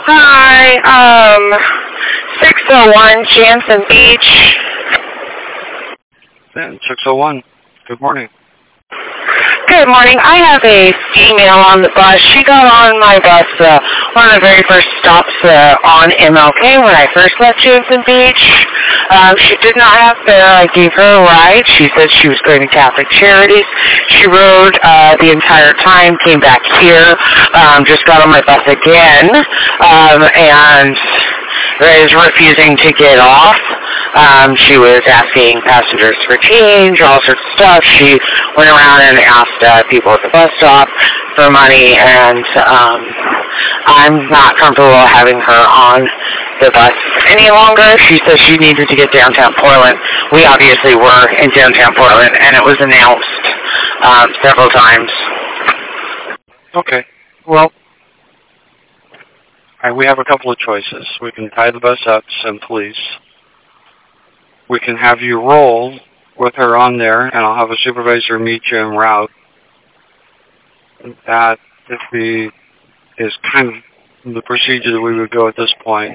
Hi, 601 Jansen Beach. Then 601. Good morning. Good morning. I have a female on the bus. She got on my bus one of the very first stops on MLK when I first left Jansen Beach. She did not have fare. I gave her a ride. She said she was going to Catholic Charities. She rode the entire time, came back here, just got on my bus again, and is refusing to get off. She was asking passengers for change, all sorts of stuff. She went around and asked people at the bus stop for money, and I'm not comfortable having her on the bus any longer. She said she needed to get downtown Portland. We obviously were in downtown Portland, and it was announced several times. Okay. Well, we have a couple of choices. We can tie the bus up, send police. We can have you roll with her on there, and I'll have a supervisor meet you en route. That is kind of the procedure that we would go at this point.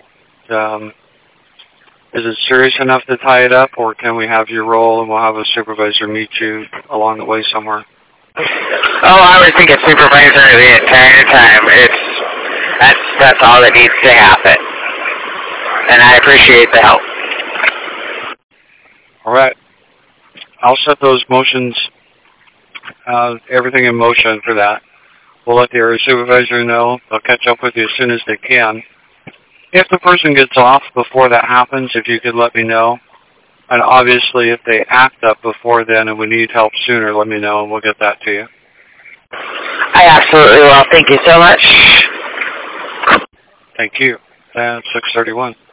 Is it serious enough to tie it up, or can we have you roll and we'll have a supervisor meet you along the way somewhere? Oh, I was thinking supervisor the entire time. That's all that needs to happen. And I appreciate the help. All right. I'll set those motions, everything in motion for that. We'll let the area supervisor know. They'll catch up with you as soon as they can. If the person gets off before that happens, if you could let me know. And obviously, if they act up before then and we need help sooner, let me know and we'll get that to you. I absolutely will. Thank you so much. Thank you. 631.